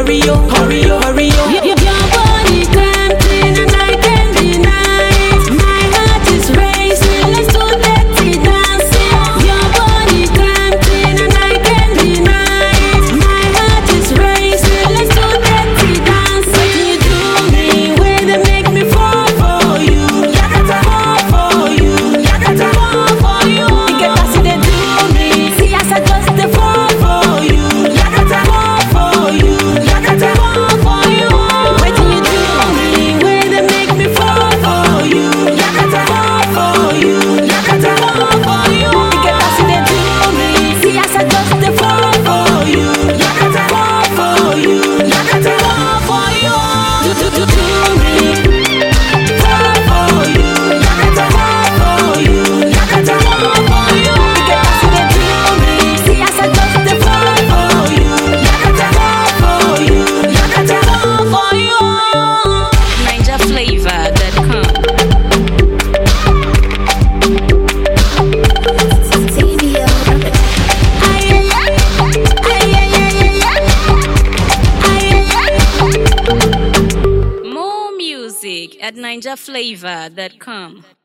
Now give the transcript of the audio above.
hurry up, hurry up, hurry up. Your body tempting and I can't deny it. My heart is racing, let's do dirty dancing. Your body tempting and I can't deny it. My heart is racing, let's do dirty dancing. What do me? Way they make me fall for you. Yakata fall for you. Yakata fall for you. You get past it, do me. See as I just the fall for you. Yakata fall for you. Yakata fall for you. What do me? Way they make me fall for you. Yakata fall for you. Yakata fall for you. You get past it, do me. See as I just the fall for you. Yakata fall for you. Yakata fall for you. Do me. Fall for you. Yakata fall for you. Yakata fall for you. You get past it, do me. See as I just the fall for you. Yakata fall for you. Yakata fall for you. NinjaFlavor.com. More music at NinjaFlavor.com.